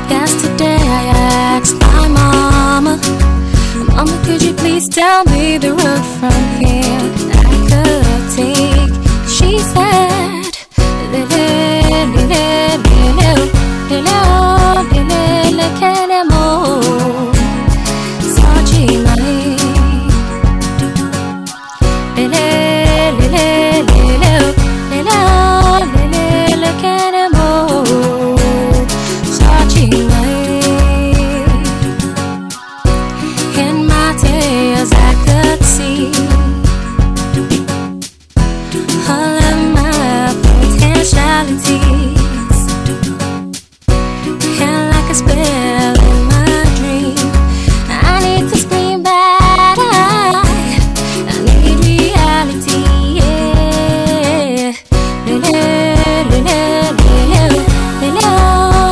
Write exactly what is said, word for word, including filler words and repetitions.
Yesterday I asked my mama, Mama, could you please tell me the road from here?